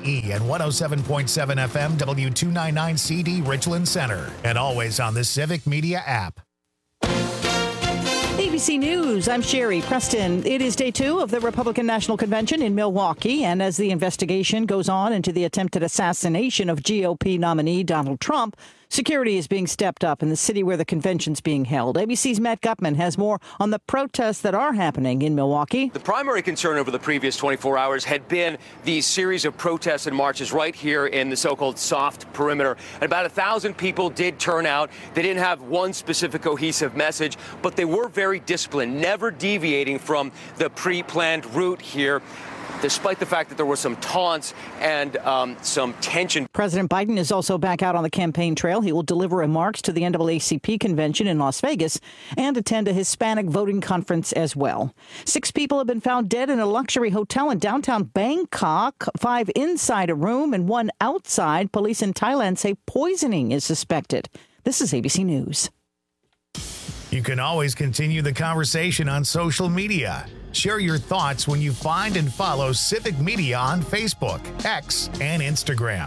KBGE and 107.7 FM W299CD Richland Center. And always on the Civic Media app. ABC News, I'm Sherry Preston. It is day 2 of the Republican National Convention in Milwaukee, and as the investigation goes on into the attempted assassination of GOP nominee Donald Trump, security is being stepped up in the city where the convention's being held. ABC's Matt Gutman has more on the protests that are happening in Milwaukee. The primary concern over the previous 24 hours had been the series of protests and marches right here in the so-called soft perimeter. And about 1,000 people did turn out. They didn't have one specific cohesive message, but they were very disciplined, never deviating from the pre-planned route here, despite the fact that there were some taunts and some tension. President Biden is also back out on the campaign trail. He will deliver remarks to the NAACP convention in Las Vegas and attend a Hispanic voting conference as well. 6 people have been found dead in a luxury hotel in downtown Bangkok, 5 inside a room and 1 outside. Police in Thailand say poisoning is suspected. This is ABC News. You can always continue the conversation on social media. Share your thoughts when you find and follow Civic Media on Facebook, X, and Instagram.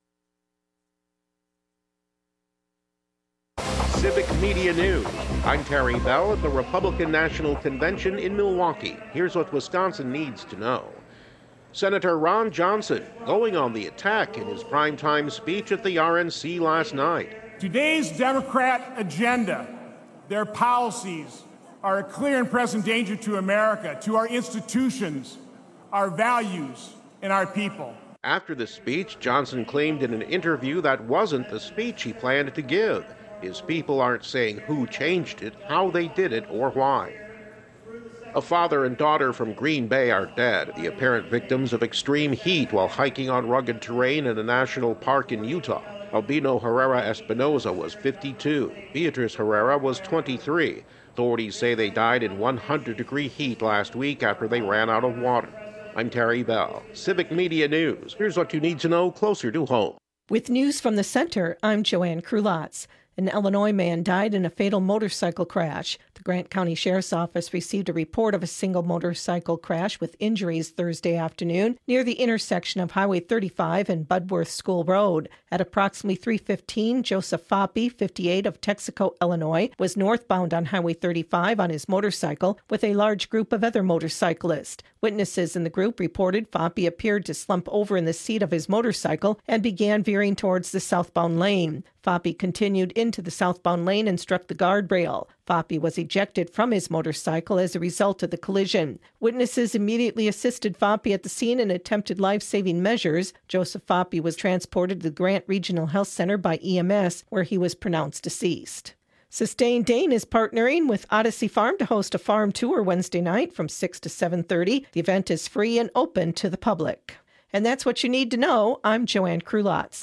Civic Media News. I'm Terry Bell at the Republican National Convention in Milwaukee. Here's what Wisconsin needs to know. Senator Ron Johnson going on the attack in his primetime speech at the RNC last night. Today's Democrat agenda, their policies, are a clear and present danger to America, to our institutions, our values, and our people. After the speech, Johnson claimed in an interview that wasn't the speech he planned to give. His people aren't saying who changed it, how they did it, or why. A father and daughter from Green Bay are dead, the apparent victims of extreme heat while hiking on rugged terrain in a national park in Utah. Albino Herrera Espinoza was 52. Beatrice Herrera was 23. Authorities say they died in 100-degree heat last week after they ran out of water. I'm Terry Bell, Civic Media News. Here's what you need to know closer to home. With news from the center, I'm Joanne Krulotz. An Illinois man died in a fatal motorcycle crash. The Grant County Sheriff's Office received a report of a single motorcycle crash with injuries Thursday afternoon near the intersection of Highway 35 and Budworth School Road. At approximately 3:15, Joseph Foppe, 58, of Texaco, Illinois, was northbound on Highway 35 on his motorcycle with a large group of other motorcyclists. Witnesses in the group reported Foppe appeared to slump over in the seat of his motorcycle and began veering towards the southbound lane. Foppe continued into the southbound lane and struck the guardrail. Foppe was ejected from his motorcycle as a result of the collision. Witnesses immediately assisted Foppe at the scene and attempted life-saving measures. Joseph Foppe was transported to the Grant Regional Health Center by EMS, where he was pronounced deceased. Sustain Dane is partnering with Odyssey Farm to host a farm tour Wednesday night from 6 to 7:30. The event is free and open to the public. And that's what you need to know. I'm Joanne Krulotz.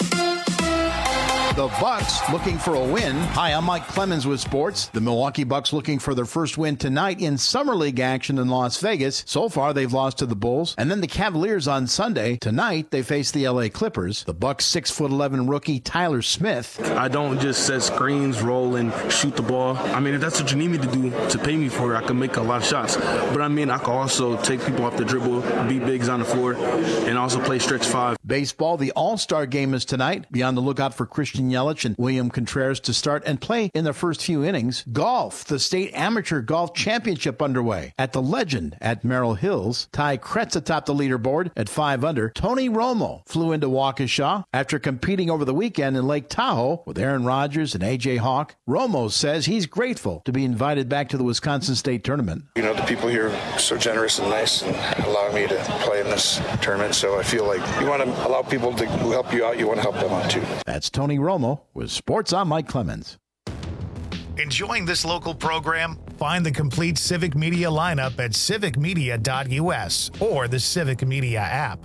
The Bucks looking for a win. Hi, I'm Mike Clemens with sports. The Milwaukee Bucks looking for their first win tonight in Summer League action in Las Vegas. So far, they've lost to the Bulls. And then the Cavaliers on Sunday. Tonight, they face the LA Clippers. The Bucks' 6'11" rookie Tyler Smith. I don't just set screens, roll, and shoot the ball. I mean, if that's what you need me to do to pay me for it, I can make a lot of shots. But I mean, I can also take people off the dribble, be bigs on the floor, and also play stretch 5. Baseball, the All-Star game is tonight. Be on the lookout for Christian Yelich and William Contreras to start and play in the first few innings. Golf, the State Amateur Golf Championship underway at the Legend at Merrill Hills. Ty Kretz atop the leaderboard at 5 under. Tony Romo flew into Waukesha after competing over the weekend in Lake Tahoe with Aaron Rodgers and A.J. Hawk. Romo says he's grateful to be invited back to the Wisconsin State Tournament. You know, the people here are so generous and nice and allow me to play in this tournament, so I feel like you want to allow people who help you out, you want to help them out too. That's Tony Romo with Sports. I'm Mike Clemens. Enjoying this local program? Find the complete Civic Media lineup at civicmedia.us or the Civic Media app.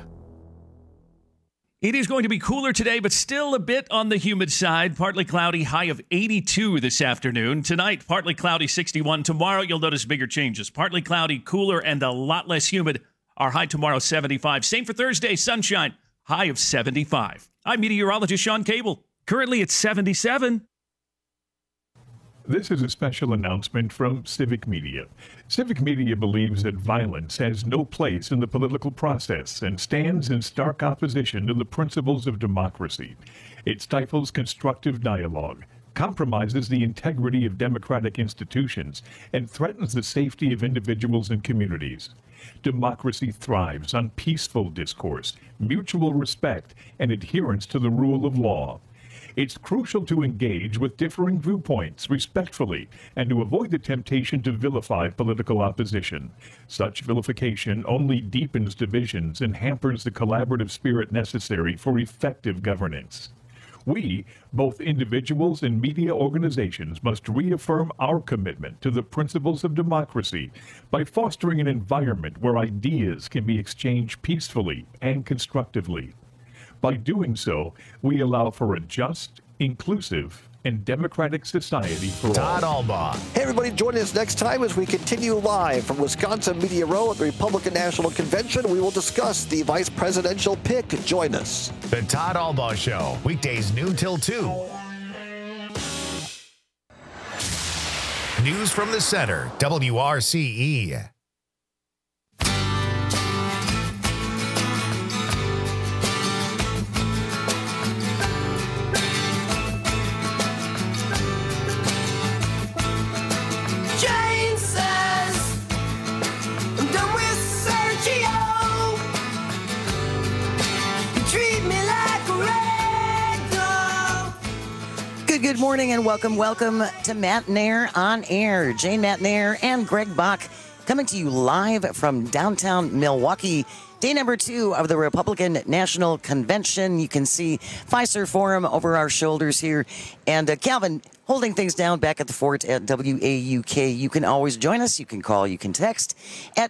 It is going to be cooler today, but still a bit on the humid side. Partly cloudy, high of 82 this afternoon. Tonight, partly cloudy, 61. Tomorrow, you'll notice bigger changes. Partly cloudy, cooler, and a lot less humid. Our high tomorrow, 75. Same for Thursday, sunshine, high of 75. I'm meteorologist Sean Cable. Currently, it's 77. This is a special announcement from Civic Media. Civic Media believes that violence has no place in the political process and stands in stark opposition to the principles of democracy. It stifles constructive dialogue, compromises the integrity of democratic institutions, and threatens the safety of individuals and communities. Democracy thrives on peaceful discourse, mutual respect, and adherence to the rule of law. It's crucial to engage with differing viewpoints respectfully and to avoid the temptation to vilify political opposition. Such vilification only deepens divisions and hampers the collaborative spirit necessary for effective governance. We, both individuals and media organizations, must reaffirm our commitment to the principles of democracy by fostering an environment where ideas can be exchanged peacefully and constructively. By doing so, we allow for a just, inclusive, and democratic society for Todd all. Albaugh. Hey, everybody, join us next time as we continue live from Wisconsin Media Row at the Republican National Convention. We will discuss the vice presidential pick. Join us. The Todd Albaugh Show, weekdays noon till 2. News from the center, WRCE. Good morning and welcome to Matt Nair on Air. Jane Matt Nair and Greg Bach coming to you live from downtown Milwaukee. Day number 2 of the Republican National Convention. You can see Fiserv Forum over our shoulders here. And Calvin holding things down back at the fort at WAUK. You can always join us. You can call. You can text at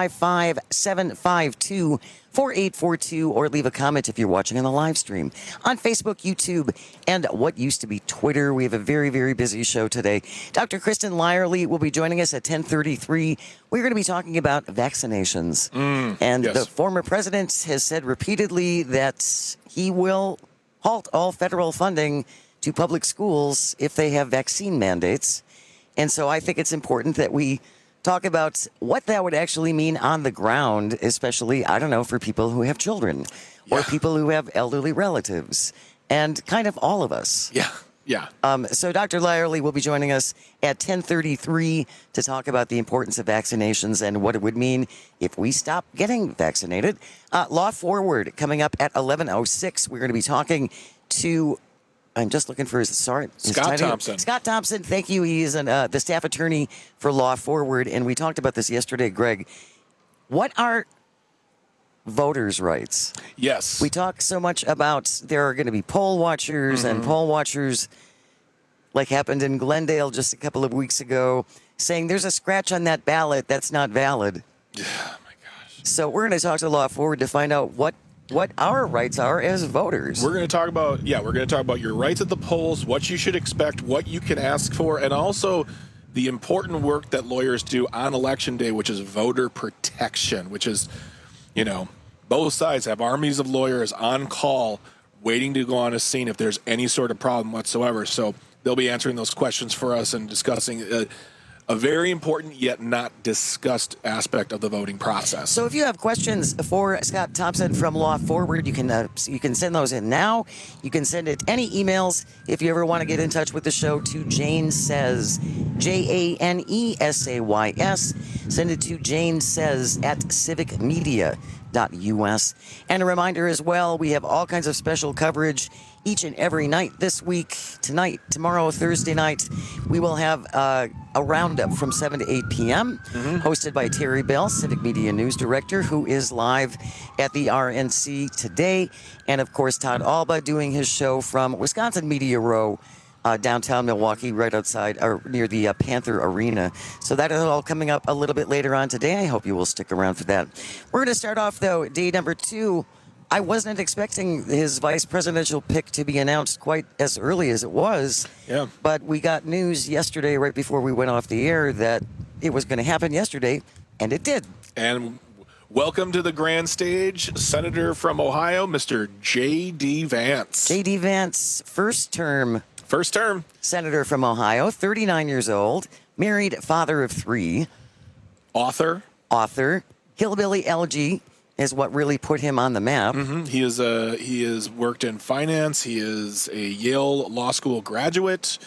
855-752-4842 or leave a comment if you're watching on the live stream on Facebook, YouTube, and what used to be Twitter. We have a very, very busy show today. Dr. Kristen Lyerly will be joining us at 10:33. We're going to be talking about vaccinations. The former president has said repeatedly that he will halt all federal funding to public schools if they have vaccine mandates. And so I think it's important that we talk about what that would actually mean on the ground, especially, I don't know, for people who have children or people who have elderly relatives and kind of all of us. So Dr. Lyerly will be joining us at 10:33 to talk about the importance of vaccinations and what it would mean if we stop getting vaccinated. Law Forward coming up at 11:06. We're going to be talking to, I'm just looking for Scott Thompson. Scott Thompson, thank you. He is the staff attorney for Law Forward, and we talked about this yesterday, Greg. What are voters' rights? Yes. We talk so much about there are going to be poll watchers, and poll watchers, like happened in Glendale just a couple of weeks ago, saying there's a scratch on that ballot that's not valid. Oh, my gosh. So we're going to talk to Law Forward to find out what our rights are as voters. We're going to talk about, your rights at the polls, what you should expect, what you can ask for, and also the important work that lawyers do on Election Day, which is voter protection, which is, both sides have armies of lawyers on call waiting to go on a scene if there's any sort of problem whatsoever. So they'll be answering those questions for us and discussing a very important yet not discussed aspect of the voting process. So if you have questions for Scott Thompson from Law Forward, you can send those in now. You can send it any emails if you ever want to get in touch with the show to Jane Says, JANESAYS. Send it to Jane Says at civicmedia.us. And a reminder as well, we have all kinds of special coverage each and every night this week. Tonight, tomorrow, Thursday night, we will have a roundup from 7 to 8 p.m. Hosted by Terry Bell, Civic Media News Director, who is live at the RNC today. And, of course, Todd Albaugh doing his show from Wisconsin Media Row, downtown Milwaukee, right outside or near the Panther Arena. So that is all coming up a little bit later on today. I hope you will stick around for that. We're going to start off, though, day number 2. I wasn't expecting his vice presidential pick to be announced quite as early as it was. Yeah. But we got news yesterday, right before we went off the air, that it was going to happen yesterday, and it did. And welcome to the grand stage, Senator from Ohio, Mr. J.D. Vance. J.D. Vance, first term First term. Senator from Ohio, 39 years old, married, father of 3. Author. Hillbilly Elegy is what really put him on the map. Mm-hmm. He has worked in finance. He is a Yale Law School graduate,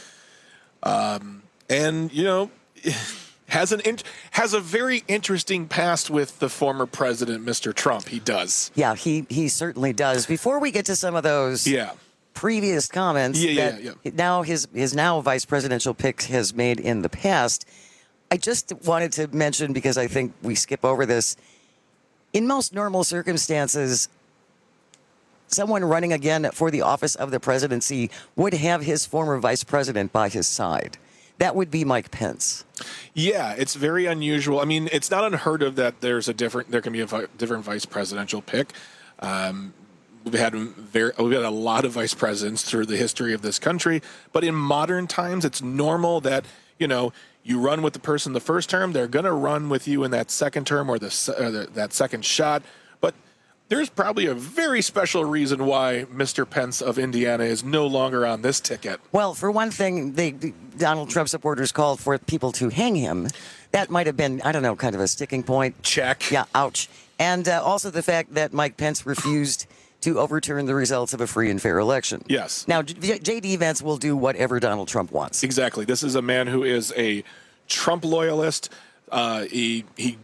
and has a very interesting past with the former president, Mr. Trump. He does. Yeah, he certainly does. Before we get to some of those previous comments now his now vice presidential pick has made in the past, I just wanted to mention, because I think we skip over this, in most normal circumstances, someone running again for the office of the presidency would have his former vice president by his side. That would be Mike Pence. Yeah, it's very unusual. I mean, it's not unheard of that there can be a different vice presidential pick. We've had a lot of vice presidents through the history of this country, but in modern times, it's normal that you run with the person the first term, they're going to run with you in that second term or that second shot. But there's probably a very special reason why Mr. Pence of Indiana is no longer on this ticket. Well, for one thing, Donald Trump supporters called for people to hang him. That might have been, I don't know, kind of a sticking point. Check. Yeah, ouch. And also the fact that Mike Pence refused to overturn the results of a free and fair election. Yes. Now, J.D. Vance will do whatever Donald Trump wants. Exactly. This is a man who is a Trump loyalist. Like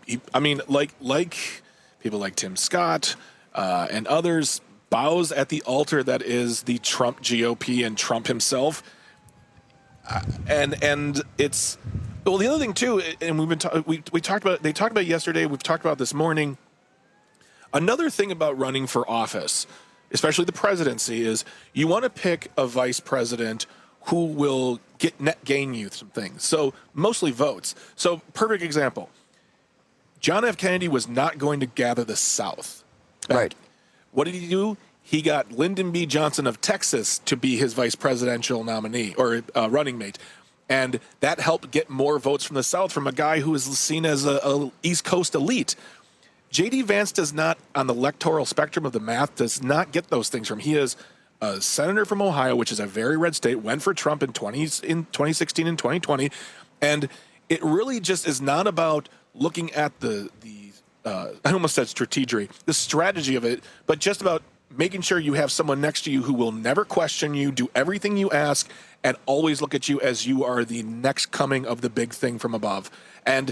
people like Tim Scott and others, bows at the altar that is the Trump GOP and Trump himself. And it's the other thing too. And we talked about. They talked about it yesterday. We've talked about it this morning. Another thing about running for office, especially the presidency, is you want to pick a vice president who will gain you some things. So mostly votes. So perfect example. John F. Kennedy was not going to gather the South. Right. What did he do? He got Lyndon B. Johnson of Texas to be his vice presidential nominee or running mate. And that helped get more votes from the South from a guy who is seen as a East Coast elite. J.D. Vance does not, on the electoral spectrum of the math, does not get those things from. He is a senator from Ohio, which is a very red state, went for Trump in 2016 and 2020. And it really just is not about looking at I almost said strategery, the strategy of it, but just about making sure you have someone next to you who will never question you, do everything you ask, and always look at you as you are the next coming of the big thing from above. And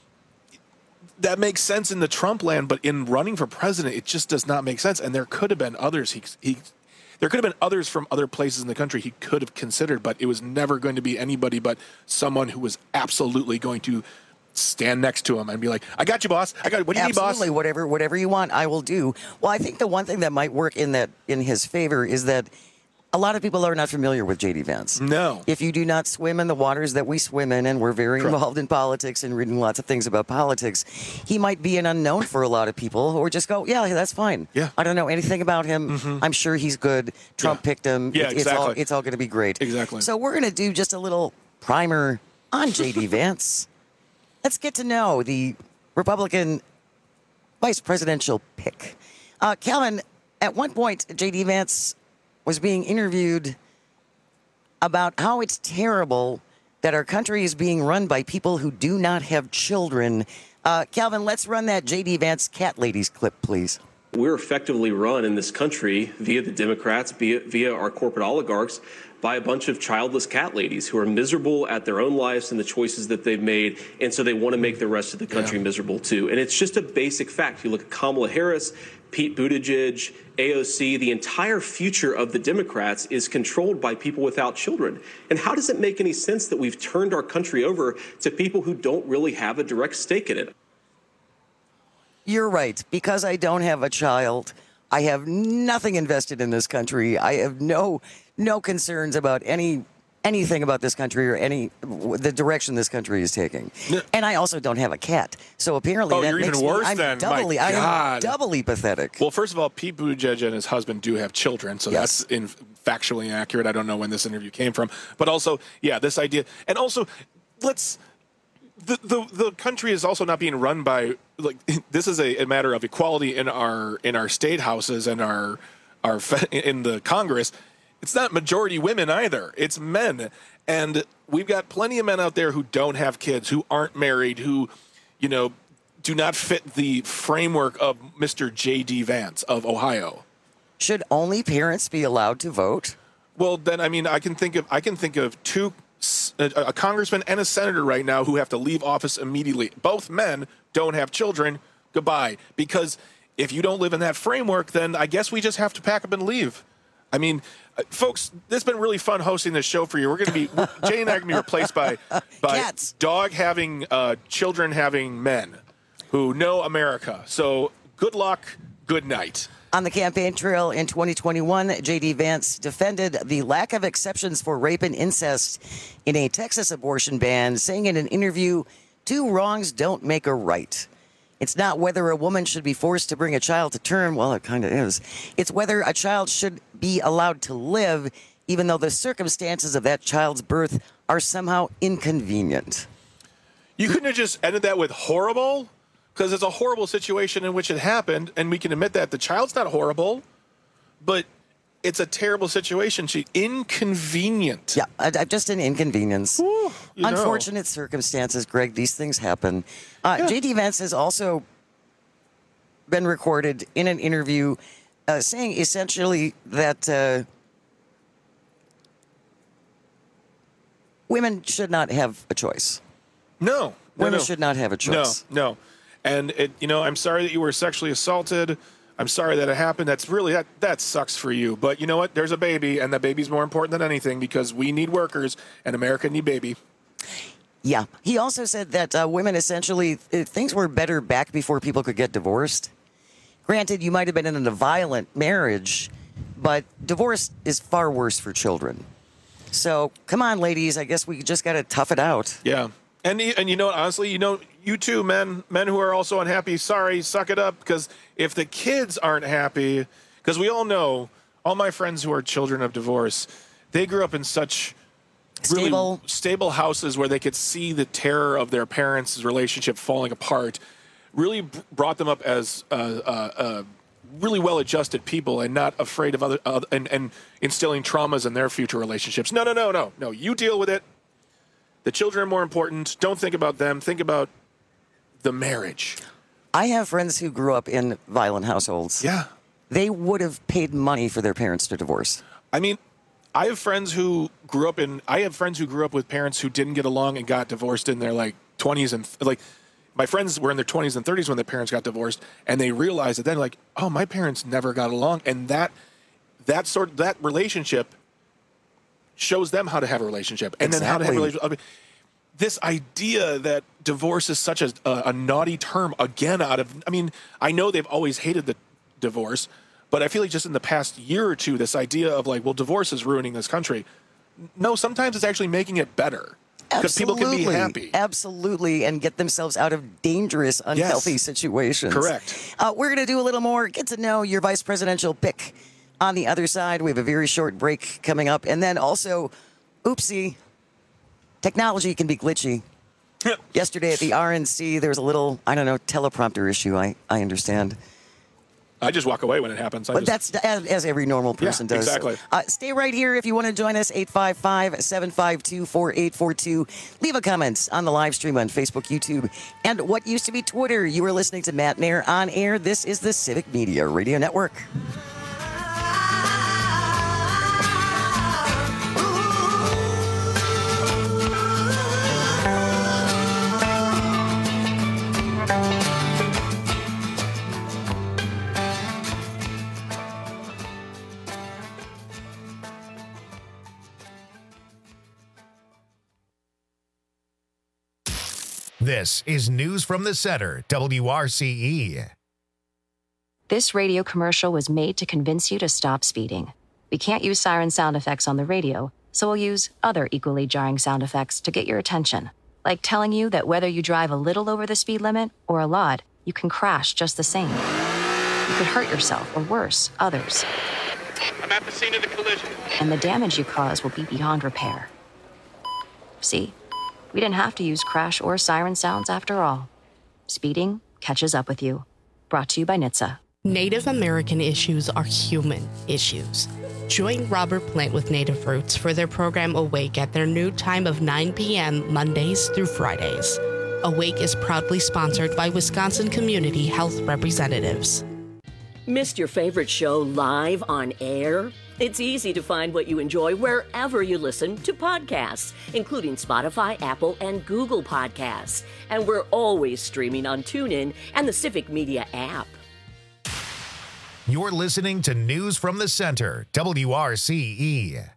that makes sense in the Trump land, but in running for president, it just does not make sense. And there could have been others. There could have been others from other places in the country he could have considered, but it was never going to be anybody but someone who was absolutely going to stand next to him and be like, I got you, boss. What do you need, boss? Absolutely, whatever you want, I will do. Well, I think the one thing that might work in his favor is that a lot of people are not familiar with J.D. Vance. No. If you do not swim in the waters that we swim in, and we're very involved in politics and reading lots of things about politics, he might be an unknown for a lot of people who just go, yeah, that's fine. Yeah. I don't know anything about him. Mm-hmm. I'm sure he's good. Trump picked him. Yeah, exactly. It's all going to be great. Exactly. So we're going to do just a little primer on J.D. Vance. Let's get to know the Republican vice presidential pick. Calvin, at one point, J.D. Vance was being interviewed about how it's terrible that our country is being run by people who do not have children. Calvin, let's run that J.D. Vance cat ladies clip, please. We're effectively run in this country via the Democrats, via our corporate oligarchs, by a bunch of childless cat ladies who are miserable at their own lives and the choices that they've made, and so they want to make the rest of the country miserable too. And it's just a basic fact. You look at Kamala Harris, Pete Buttigieg, AOC, the entire future of the Democrats is controlled by people without children. And how does it make any sense that we've turned our country over to people who don't really have a direct stake in it? You're right. Because I don't have a child, I have nothing invested in this country. I have no concerns about anything about this country or the direction this country is taking. And I also don't have a cat. So apparently that you're makes even worse me, then. I am doubly pathetic. Well, first of all, Pete Buttigieg and his husband do have children, so that's factually accurate. I don't know when this interview came from. But also, this idea. And also, the country is also not being run by, this is a matter of equality in our state houses and our in the Congress. it's not majority women either. It's men. And we've got plenty of men out there who don't have kids, who aren't married, who, you know, do not fit the framework of Mr. J.D. Vance of Ohio. Should only parents be allowed to vote? Well, then, I mean, I can think of two, a congressman and a senator right now who have to leave office immediately. Both men don't have children. Goodbye. Because if you don't live in that framework, then I guess we just have to pack up and leave. I mean, folks, this has been really fun hosting this show for you. We're going to be, Jay and I are going to be replaced by Cats. dog having, children having men who know America. So good luck. Good night. On the campaign trail in 2021, J.D. Vance defended the lack of exceptions for rape and incest in a Texas abortion ban, saying in an interview, 2 wrongs don't make a right. It's not whether a woman should be forced to bring a child to term. Well, it kind of is. It's whether a child should be allowed to live, even though the circumstances of that child's birth are somehow inconvenient. You couldn't have just ended that with horrible? Because it's a horrible situation in which it happened, and we can admit that. The child's not horrible, but it's a terrible situation. Inconvenient. Yeah, just an inconvenience. Ooh, Unfortunate circumstances, Greg. These things happen. J.D. Vance has also been recorded in an interview saying essentially that women should not have a choice. No. Women should not have a choice. No. And I'm sorry that you were sexually assaulted. I'm sorry that it happened. That's really that sucks for you. But you know what? There's a baby, and that baby's more important than anything because we need workers, and America need baby. Yeah. He also said that women essentially things were better back before people could get divorced. Granted, you might have been in a violent marriage, but divorce is far worse for children. So come on, ladies. I guess we just got to tough it out. Yeah. And you know, honestly, you too, men who are also unhappy, sorry, suck it up. Because if the kids aren't happy, because we all know, all my friends who are children of divorce, they grew up in such really stable houses where they could see the terror of their parents' relationship falling apart, really brought them up as really well-adjusted people and not afraid of other and instilling traumas in their future relationships. No. You deal with it. The children are more important. Don't think about them. Think about the marriage. I have friends who grew up in violent households. Yeah. They would have paid money for their parents to divorce. I mean, I have friends who grew up with parents who didn't get along and got divorced in their 20s and my friends were in their 20s and 30s when their parents got divorced, and they realized that then oh, my parents never got along, and that relationship shows them how to have a relationship, and then how to have a relationship. I mean, this idea that divorce is such a naughty term, again, I know they've always hated the divorce, but I feel like just in the past year or two, this idea of divorce is ruining this country. No, sometimes it's actually making it better. Because people can be happy. Absolutely, and get themselves out of dangerous, unhealthy situations. Correct. We're going to do a little more, get to know your vice presidential pick. On the other side, we have a very short break coming up. And then also, oopsie, technology can be glitchy. Yesterday at the RNC, there was a little, teleprompter issue, I understand. I just walk away when it happens. But that's as every normal person does. Exactly. Stay right here if you want to join us, 855-752-4842. Leave a comment on the live stream on Facebook, YouTube, and what used to be Twitter. You are listening to Matt Mayer on air. This is the Civic Media Radio Network. This is News from the Center, WRCE. This radio commercial was made to convince you to stop speeding. We can't use siren sound effects on the radio, so we'll use other equally jarring sound effects to get your attention. Like telling you that whether you drive a little over the speed limit or a lot, you can crash just the same. You could hurt yourself or worse, others. I'm at the scene of the collision. And the damage you cause will be beyond repair. See? We didn't have to use crash or siren sounds after all. Speeding catches up with you. Brought to you by NHTSA. Native American issues are human issues. Join Robert Plant with Native Roots for their program Awake at their new time of 9 p.m. Mondays through Fridays. Awake is proudly sponsored by Wisconsin Community Health Representatives. Missed your favorite show live on air? It's easy to find what you enjoy wherever you listen to podcasts, including Spotify, Apple, and Google Podcasts. And we're always streaming on TuneIn and the Civic Media app. You're listening to News from the Center, WRCE.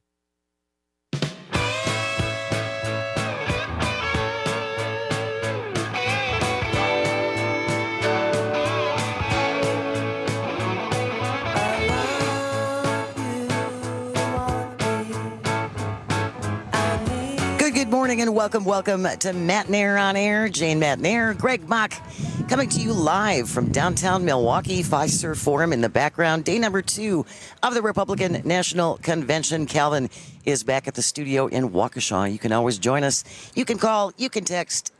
Good morning and welcome to Matt Nair on Air. Jane Matt Nair, Greg Mock, coming to you live from downtown Milwaukee, Fiserv Forum in the background. Day number 2 of the Republican National Convention. Calvin is back at the studio in Waukesha. You can always join us. You can call, you can text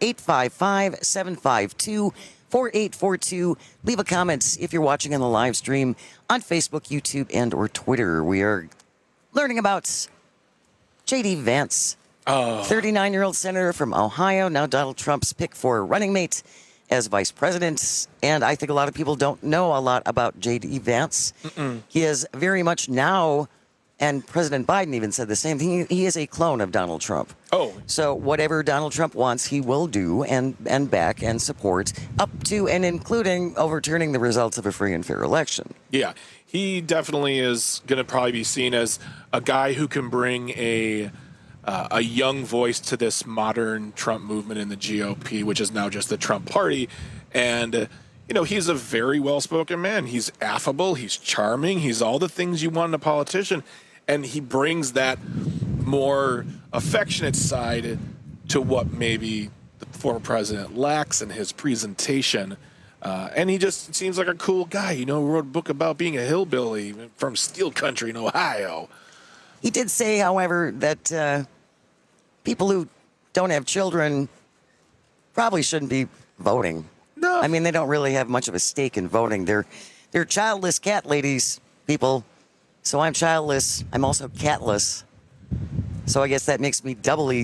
855-752-4842. Leave a comment if you're watching on the live stream on Facebook, YouTube, and or Twitter. We are learning about J.D. Vance. 39-year-old senator from Ohio, now Donald Trump's pick for running mate as vice president. And I think a lot of people don't know a lot about J.D. Vance. He is very much now, and President Biden even said the same thing, he is a clone of Donald Trump. So whatever Donald Trump wants, he will do and back and support, up to and including overturning the results of a free and fair election. Yeah, he definitely is going to probably be seen as a guy who can bring a young voice to this modern Trump movement in the GOP, which is now just the Trump party. And, he's a very well-spoken man. He's affable. He's charming. He's all the things you want in a politician. And he brings that more affectionate side to what maybe the former president lacks in his presentation. And he just seems like a cool guy. Wrote a book about being a hillbilly from Steel Country in Ohio. He did say, however, that people who don't have children probably shouldn't be voting. No. I mean, they don't really have much of a stake in voting. They're childless cat ladies, people. So I'm childless. I'm also catless. So I guess that makes me doubly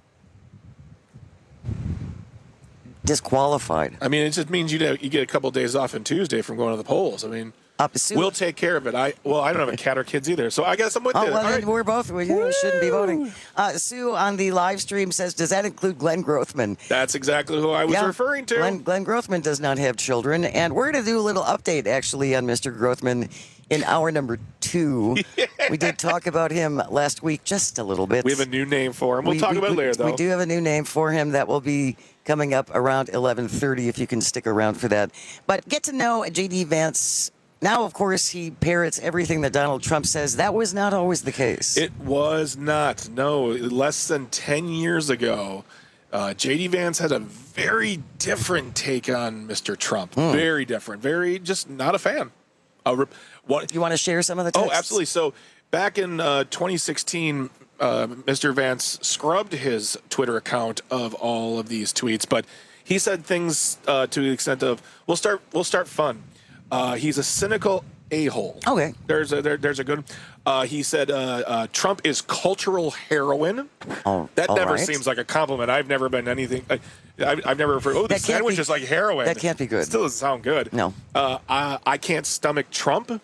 disqualified. I mean, it just means you get a couple of days off on Tuesday from going to the polls. I mean, we'll take care of it. I don't have a cat or kids either, so I guess I'm with you. Well, then we're both. We shouldn't be voting. Sue on the live stream says, does that include Glenn Grothman? That's exactly who I was referring to. Glenn Grothman does not have children, and we're going to do a little update, actually, on Mr. Grothman in hour number 2. Yeah. We did talk about him last week just a little bit. We have a new name for him. We'll talk about it later, though. We do have a new name for him that will be coming up around 11:30, if you can stick around for that. But get to know J.D. Vance. Now, of course, he parrots everything that Donald Trump says. That was not always the case. It was not. No, less than 10 years ago, J.D. Vance had a very different take on Mr. Trump. Very different. Very just not a fan. You want to share some of the texts? Oh, absolutely. So back in 2016, Mr. Vance scrubbed his Twitter account of all of these tweets, but he said things to the extent of, we'll start fun. He's a cynical a-hole. Okay. There's a good. He said Trump is cultural heroin. That never seems like a compliment. I've never been anything. I've never heard. The sandwich is like heroin. That can't be good. Still doesn't sound good. No. I can't stomach Trump.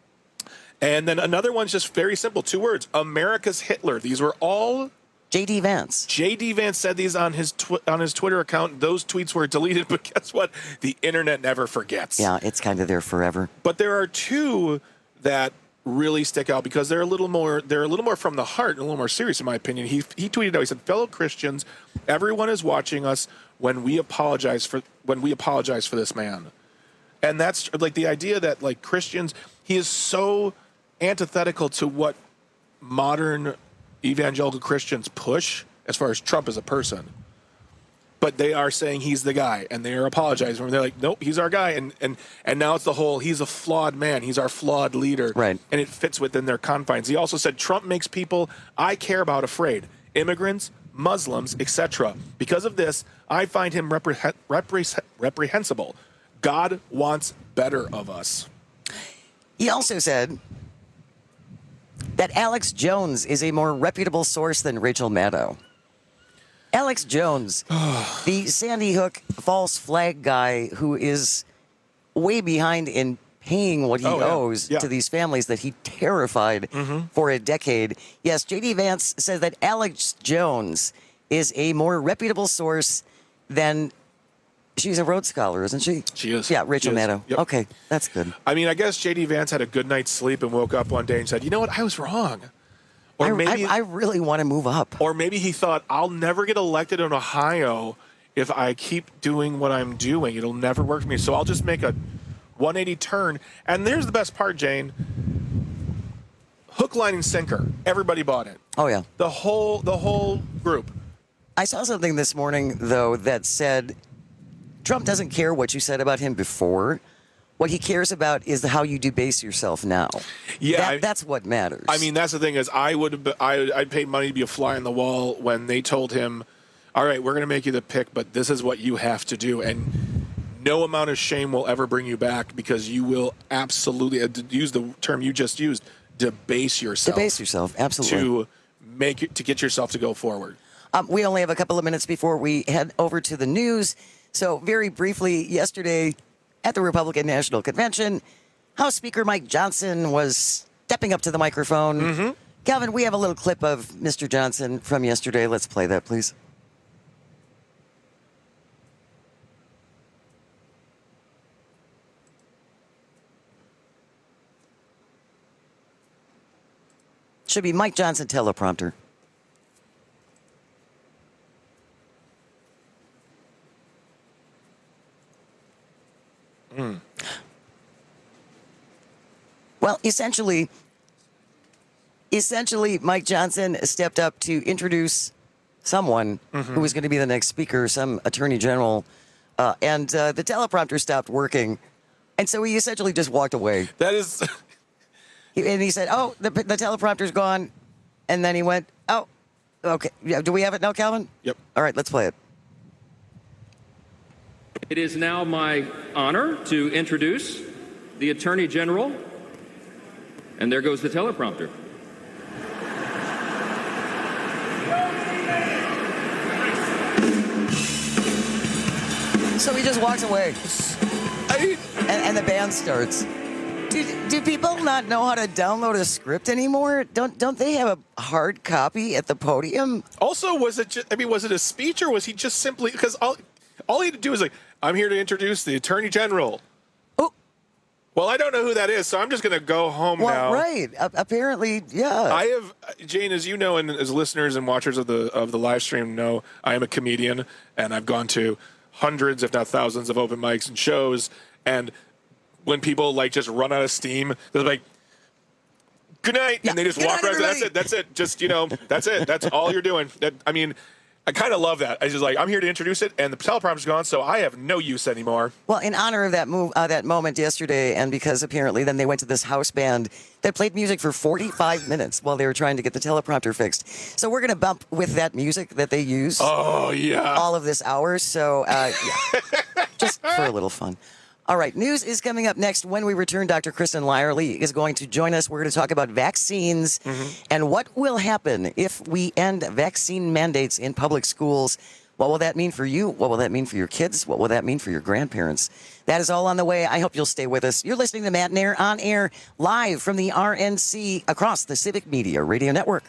And then another one's just very simple. 2 words. America's Hitler. These were all J.D. Vance. J.D. Vance said these on his Twitter account. Those tweets were deleted, but guess what? The internet never forgets. Yeah, it's kind of there forever. But there are 2 that really stick out because they're a little more from the heart and a little more serious, in my opinion. He tweeted out, he said, "Fellow Christians, everyone is watching us when we apologize for this man." And that's like the idea that like Christians, he is so antithetical to what modern evangelical Christians push as far as Trump as a person. But they are saying he's the guy, and they are apologizing. They're like, nope, he's our guy. And now it's the whole, he's a flawed man. He's our flawed leader. Right. And it fits within their confines. He also said, Trump makes people I care about afraid. Immigrants, Muslims, etc. Because of this, I find him reprehensible. God wants better of us. He also said that Alex Jones is a more reputable source than Rachel Maddow. Alex Jones, the Sandy Hook false flag guy who is way behind in paying what he owes to these families that he terrified for a decade. Yes, J.D. Vance says that Alex Jones is a more reputable source than... She's a Rhodes Scholar, isn't she? She is. Yeah, Rachel Maddow. Yep. Okay, that's good. I mean, I guess J.D. Vance had a good night's sleep and woke up one day and said, you know what, I was wrong. Or maybe I really want to move up. Or maybe he thought, I'll never get elected in Ohio if I keep doing what I'm doing. It'll never work for me. So I'll just make a 180 turn. And there's the best part, Jane. Hook, line, and sinker. Everybody bought it. Oh, yeah. The whole group. I saw something this morning, though, that said Trump doesn't care what you said about him before. What he cares about is how you debase yourself now. Yeah, that's what matters. I mean, that's the thing is, I'd pay money to be a fly on the wall when they told him, all right, we're going to make you the pick, but this is what you have to do. And no amount of shame will ever bring you back, because you will absolutely, use the term you just used, debase yourself. Debase yourself, absolutely. To get yourself to go forward. We only have a couple of minutes before we head over to the news. So very briefly, yesterday at the Republican National Convention, House Speaker Mike Johnson was stepping up to the microphone. Calvin, we have a little clip of Mr. Johnson from yesterday. Let's play that, please. Should be Mike Johnson teleprompter. Well, essentially, Mike Johnson stepped up to introduce someone who was going to be the next speaker, some attorney general, and the teleprompter stopped working, and so he essentially just walked away. That is, and he said, "Oh, the teleprompter's gone," and then he went, "Oh, okay. Yeah, do we have it now, Calvin?" Yep. All right, let's play it. It is now my honor to introduce the Attorney General, and there goes the teleprompter. So he just walks away, and the band starts. Do people not know how to download a script anymore? Don't they have a hard copy at the podium? Also, was it a speech, or was he just simply, because all he had to do was like, I'm here to introduce the Attorney General. Oh. Well, I don't know who that is, so I'm just going to go home now. Well, right. Apparently, yeah. I have, Jane, as you know, and as listeners and watchers of the live stream know, I am a comedian, and I've gone to hundreds, if not thousands, of open mics and shows. And when people just run out of steam, they're like, "Good night," and they just walk around. That's it. Just that's it. That's all you're doing. I kind of love that. I just I'm here to introduce it, and the teleprompter's gone, so I have no use anymore. Well, in honor of that that moment yesterday, and because apparently then they went to this house band that played music for 45 minutes while they were trying to get the teleprompter fixed. So we're going to bump with that music that they use. Oh, yeah. All of this hour. So just for a little fun. All right, news is coming up next. When we return, Dr. Kristen Lyerly is going to join us. We're going to talk about vaccines and what will happen if we end vaccine mandates in public schools. What will that mean for you? What will that mean for your kids? What will that mean for your grandparents? That is all on the way. I hope you'll stay with us. You're listening to Matt Nair on air, live from the RNC across the Civic Media Radio Network.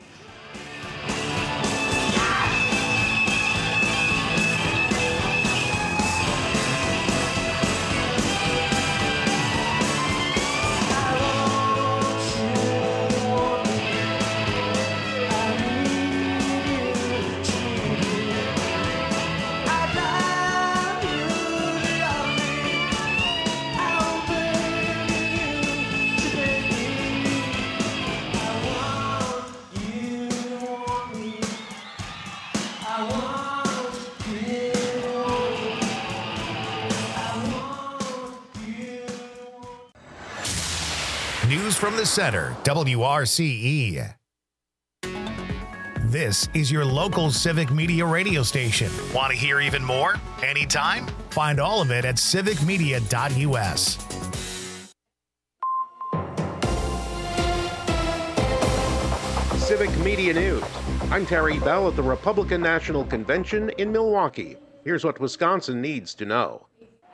News from the center, WRCE. This is your local Civic Media radio station. Want to hear even more? Anytime? Find all of it at civicmedia.us. Civic Media News. I'm Terry Bell at the Republican National Convention in Milwaukee. Here's what Wisconsin needs to know.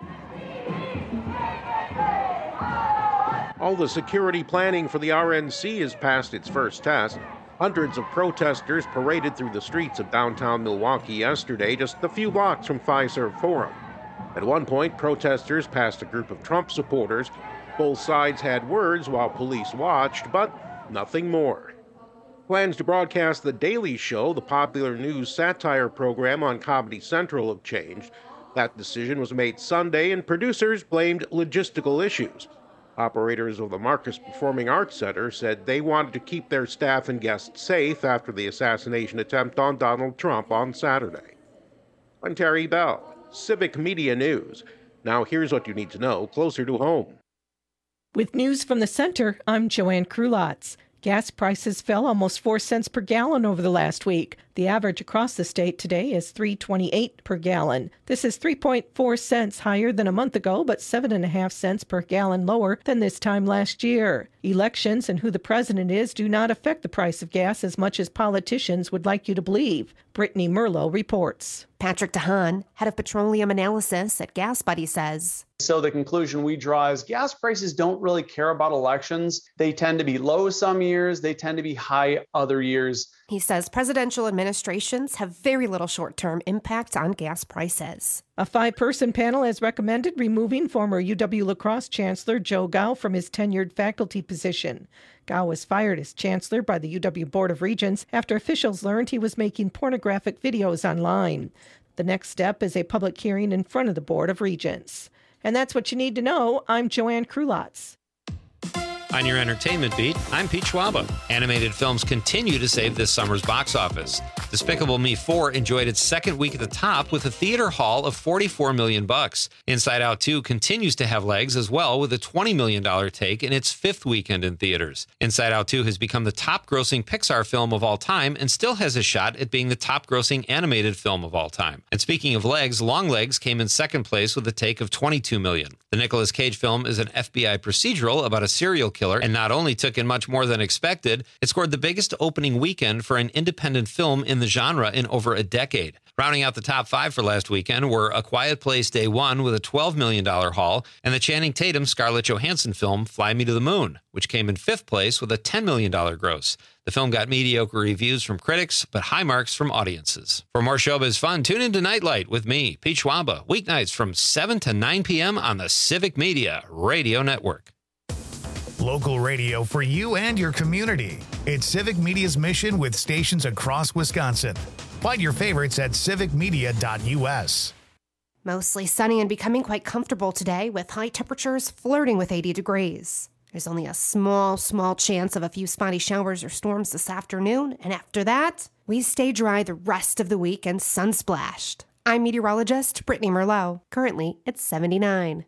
All the security planning for the RNC has passed its first test. Hundreds of protesters paraded through the streets of downtown Milwaukee yesterday, just a few blocks from Fiserv Forum. At one point, protesters passed a group of Trump supporters. Both sides had words while police watched, but nothing more. Plans to broadcast The Daily Show, the popular news satire program on Comedy Central, have changed. That decision was made Sunday, and producers blamed logistical issues. Operators of the Marcus Performing Arts Center said they wanted to keep their staff and guests safe after the assassination attempt on Donald Trump on Saturday. I'm Terry Bell, Civic Media News. Now here's what you need to know closer to home. With news from the center, I'm Joanne Krulotz. Gas prices fell almost 4 cents per gallon over the last week. The average across the state today is $3.28 per gallon. This is 3.4 cents higher than a month ago, but 7.5 cents per gallon lower than this time last year. Elections and who the president is do not affect the price of gas as much as politicians would like you to believe. Brittany Merlo reports. Patrick DeHaan, head of petroleum analysis at Gas Buddy, says. So the conclusion we draw is gas prices don't really care about elections. They tend to be low some years, they tend to be high other years. He says presidential administrations have very little short-term impact on gas prices. A 5-person panel has recommended removing former UW La Crosse Chancellor Joe Gao from his tenured faculty position. Gao was fired as chancellor by the UW Board of Regents after officials learned he was making pornographic videos online. The next step is a public hearing in front of the Board of Regents. And that's what you need to know. I'm Joanne Krulotz. On your entertainment beat, I'm Pete Schwaba. Animated films continue to save this summer's box office. Despicable Me 4 enjoyed its second week at the top with a theater haul of $44 million. Inside Out 2 continues to have legs as well with a $20 million take in its 5th weekend in theaters. Inside Out 2 has become the top-grossing Pixar film of all time and still has a shot at being the top-grossing animated film of all time. And speaking of legs, Longlegs came in second place with a take of $22 million. The Nicolas Cage film is an FBI procedural about a serial killer and not only took in much more than expected, it scored the biggest opening weekend for an independent film in the genre in over a decade. Rounding out the top 5 for last weekend were A Quiet Place Day 1 with a $12 million haul and the Channing Tatum Scarlett Johansson film Fly Me to the Moon, which came in 5th place with a $10 million gross. The film got mediocre reviews from critics, but high marks from audiences. For more showbiz fun, tune into Nightlight with me, Pete Schwaba, weeknights from 7 to 9 p.m. on the Civic Media Radio Network. Local radio for you and your community. It's Civic Media's mission with stations across Wisconsin. Find your favorites at civicmedia.us. Mostly sunny and becoming quite comfortable today with high temperatures flirting with 80 degrees. There's only a small chance of a few spotty showers or storms this afternoon, and after that, we stay dry the rest of the week and sun-splashed. I'm meteorologist Brittany Merlo. Currently, it's 79.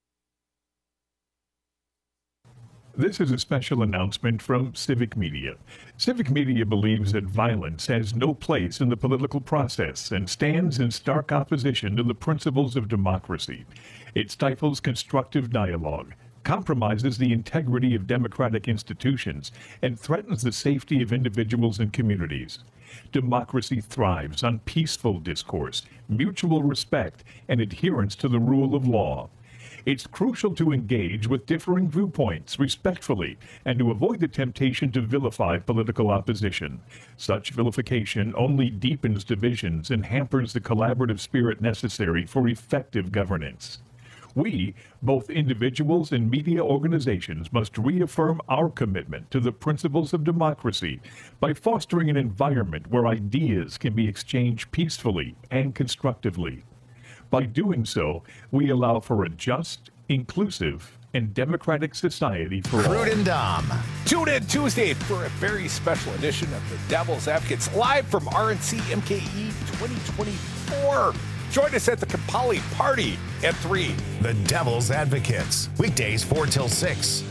This is a special announcement from Civic Media. Civic Media believes that violence has no place in the political process and stands in stark opposition to the principles of democracy. It stifles constructive dialogue, compromises the integrity of democratic institutions, and threatens the safety of individuals and communities. Democracy thrives on peaceful discourse, mutual respect, and adherence to the rule of law. It's crucial to engage with differing viewpoints respectfully and to avoid the temptation to vilify political opposition. Such vilification only deepens divisions and hampers the collaborative spirit necessary for effective governance. We, both individuals and media organizations, must reaffirm our commitment to the principles of democracy by fostering an environment where ideas can be exchanged peacefully and constructively. By doing so, we allow for a just, inclusive, and democratic society for all. Crude and Dom. Tune in Tuesday for a very special edition of the Devil's Advocates live from RNC MKE 2024. Join us at the Kapali Party at 3. The Devil's Advocates, weekdays 4 till 6.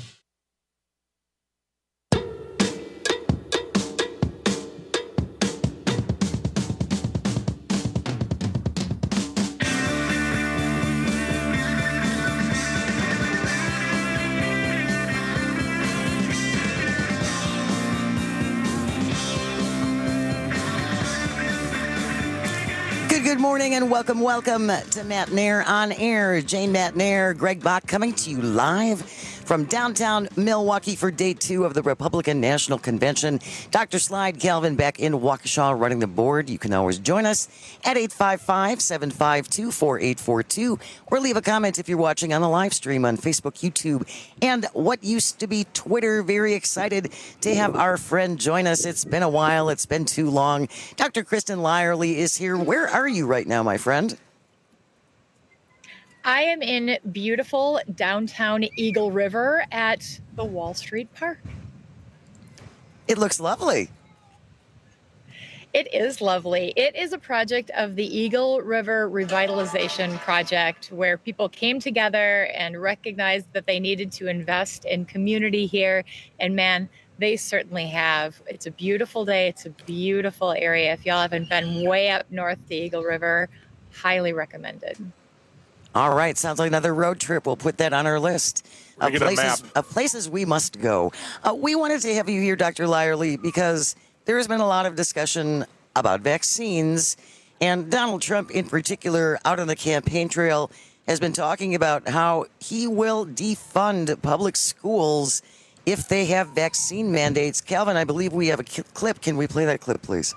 Good morning and welcome to Matt Nair on Air. Jane Matt Nair, Greg Bach coming to you live from downtown Milwaukee for day 2 of the Republican National Convention. Dr. Slide Calvin back in Waukesha running the board. You can always join us at 855-752-4842 or leave a comment if you're watching on the live stream on Facebook, YouTube, and what used to be Twitter. Very excited to have our friend join us. It's been a while. It's been too long. Dr. Kristen Lyerly is here. Where are you right now, my friend? I am in beautiful downtown Eagle River at the Wall Street Park. It looks lovely. It is lovely. It is a project of the Eagle River Revitalization Project where people came together and recognized that they needed to invest in community here. And man, they certainly have. It's a beautiful day. It's a beautiful area. If y'all haven't been way up north to Eagle River, highly recommended. All right, sounds like another road trip. We'll put that on our list of places we must go. We wanted to have you here, Dr. Lyerly, because there has been a lot of discussion about vaccines, and Donald Trump in particular out on the campaign trail has been talking about how he will defund public schools if they have vaccine mandates. Calvin, I believe we have a clip. Can we play that clip, please?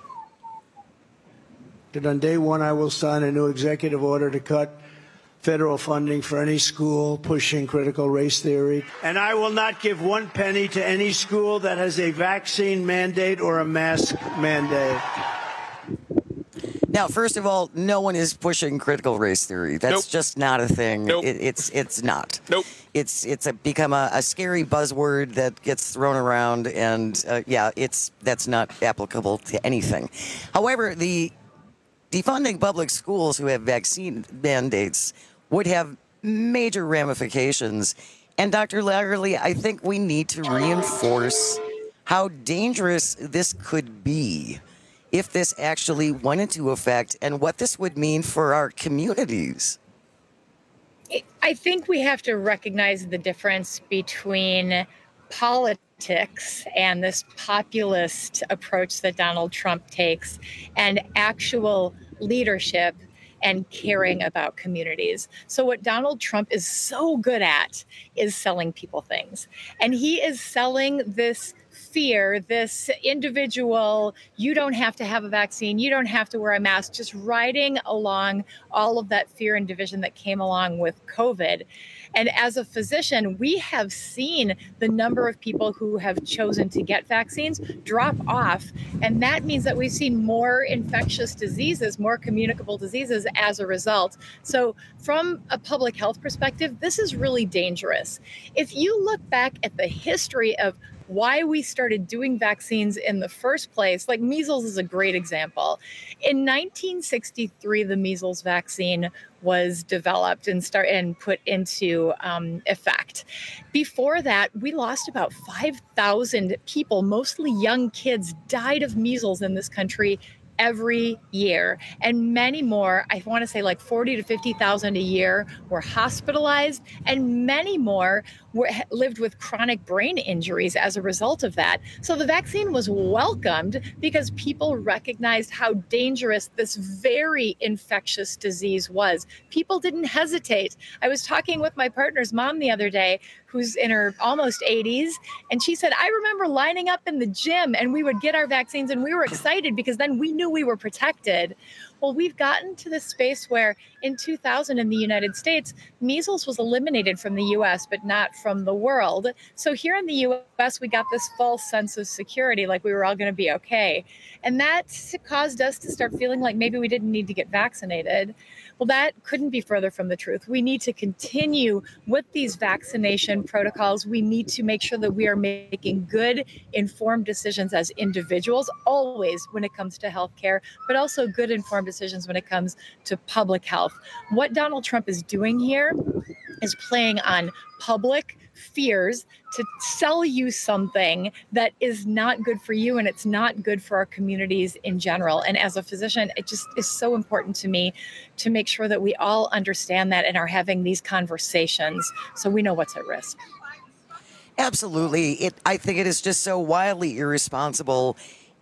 On day 1, I will sign a new executive order to cut federal funding for any school pushing critical race theory. And I will not give 1 penny to any school that has a vaccine mandate or a mask mandate. Now, first of all, no one is pushing critical race theory. That's just not a thing. Nope. It's not. Nope. It's become a scary buzzword that gets thrown around, and that's not applicable to anything. However, the defunding public schools who have vaccine mandates would have major ramifications. And Dr. Lyerly, I think we need to reinforce how dangerous this could be if this actually went into effect and what this would mean for our communities. I think we have to recognize the difference between politics and this populist approach that Donald Trump takes and actual leadership and caring about communities. So what Donald Trump is so good at is selling people things. And he is selling this fear, this individual, you don't have to have a vaccine, you don't have to wear a mask, just riding along all of that fear and division that came along with COVID. And as a physician, we have seen the number of people who have chosen to get vaccines drop off. And that means that we've seen more infectious diseases, more communicable diseases as a result. So from a public health perspective, this is really dangerous. If you look back at the history of why we started doing vaccines in the first place, like measles is a great example. In 1963, the measles vaccine was developed and put into effect. Before that, we lost about 5,000 people, mostly young kids, died of measles in this country every year. And many more, I want to say like 40 to 50,000 a year were hospitalized, and many more lived with chronic brain injuries as a result of that. So the vaccine was welcomed because people recognized how dangerous this very infectious disease was. People didn't hesitate. I was talking with my partner's mom the other day, who's in her almost 80s, and she said, I remember lining up in the gym and we would get our vaccines and we were excited because then we knew we were protected. Well, we've gotten to this space where in 2000 in the United States, measles was eliminated from the U.S., but not from the world. So here in the U.S., we got this false sense of security, like we were all going to be okay. And that caused us to start feeling like maybe we didn't need to get vaccinated. Well, that couldn't be further from the truth. We need to continue with these vaccination protocols. We need to make sure that we are making good, informed decisions as individuals, always when it comes to healthcare, but also good, informed decisions when it comes to public health. What Donald Trump is doing here is playing on public fears to sell you something that is not good for you, and it's not good for our communities in general. And as a physician, it just is so important to me to make sure that we all understand that and are having these conversations so we know what's at risk. Absolutely. I think it is just so wildly irresponsible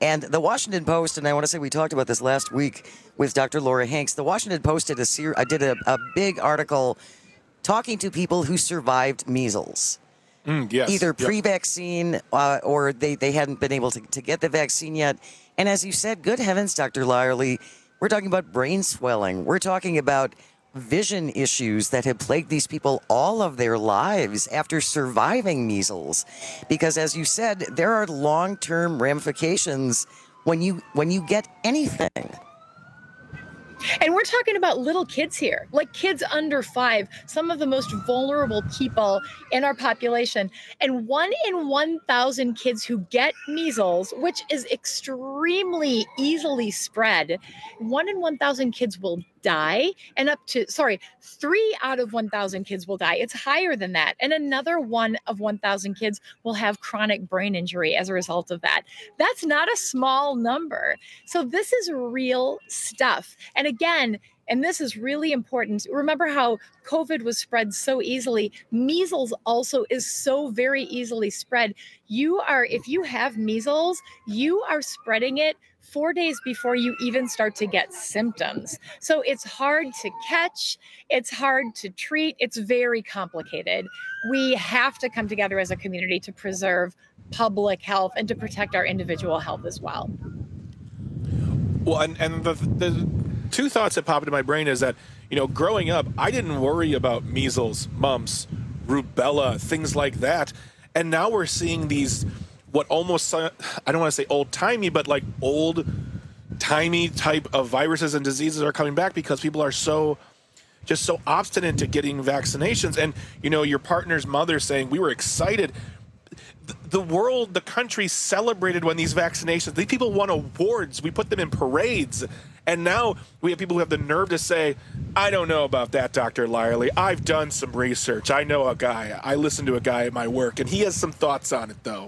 And the Washington Post, and I want to say we talked about this last week with Dr. Laura Hanks, the Washington Post did a big article talking to people who survived measles. Yes. Either pre-vaccine or they hadn't been able to get the vaccine yet. And as you said, good heavens, Dr. Lyerly, we're talking about brain swelling. We're talking about vision issues that have plagued these people all of their lives after surviving measles. Because as you said, there are long-term ramifications when you get anything. And we're talking about little kids here, like kids under 5, some of the most vulnerable people in our population. And 1 in 1,000 kids who get measles, which is extremely easily spread, 1 in 1,000 kids will die, and 3 out of 1,000 kids will die. It's higher than that. And another 1 of 1,000 kids will have chronic brain injury as a result of that. That's not a small number. So this is real stuff. And again, and this is really important. Remember how COVID was spread so easily. Measles also is so very easily spread. If you have measles, you are spreading it 4 days before you even start to get symptoms. So it's hard to catch, it's hard to treat, it's very complicated. We have to come together as a community to preserve public health and to protect our individual health as well. Well, and the two thoughts that pop into my brain is that, growing up, I didn't worry about measles, mumps, rubella, things like that. And now we're seeing these, what almost, I don't want to say old-timey, but like old-timey type of viruses and diseases are coming back because people are so obstinate to getting vaccinations. And, your partner's mother saying, we were excited. The country celebrated when these vaccinations, these people won awards. We put them in parades. And now we have people who have the nerve to say, I don't know about that, Dr. Lyerly. I've done some research. I know a guy. I listen to a guy at my work, and he has some thoughts on it, though.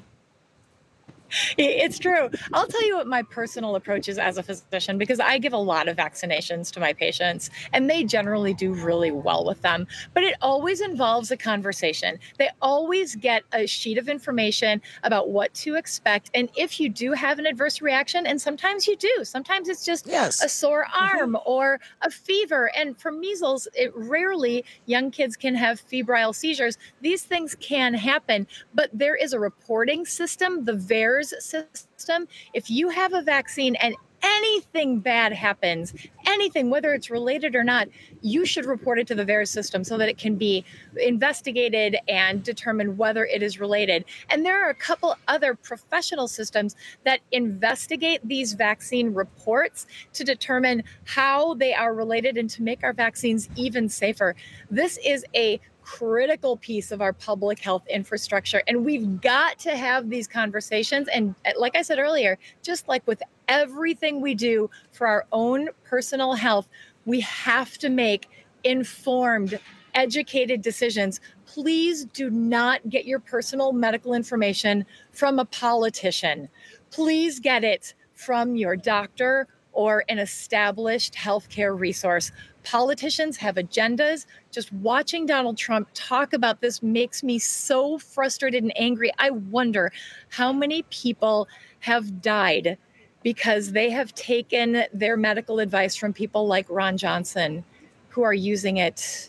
It's true. I'll tell you what my personal approach is as a physician, because I give a lot of vaccinations to my patients and they generally do really well with them. But it always involves a conversation. They always get a sheet of information about what to expect. And if you do have an adverse reaction, and sometimes you do, sometimes it's just a sore arm or a fever. And for measles, rarely young kids can have febrile seizures. These things can happen, but there is a reporting system, the VAERS system. If you have a vaccine and anything bad happens, anything, whether it's related or not, you should report it to the VAERS system so that it can be investigated and determine whether it is related. And there are a couple other professional systems that investigate these vaccine reports to determine how they are related and to make our vaccines even safer. This is a critical piece of our public health infrastructure. And we've got to have these conversations. And like I said earlier, just like with everything we do for our own personal health, we have to make informed, educated decisions. Please do not get your personal medical information from a politician. Please get it from your doctor or an established healthcare resource. Politicians have agendas. Just watching Donald Trump talk about this makes me so frustrated and angry. I wonder how many people have died because they have taken their medical advice from people like Ron Johnson, who are using it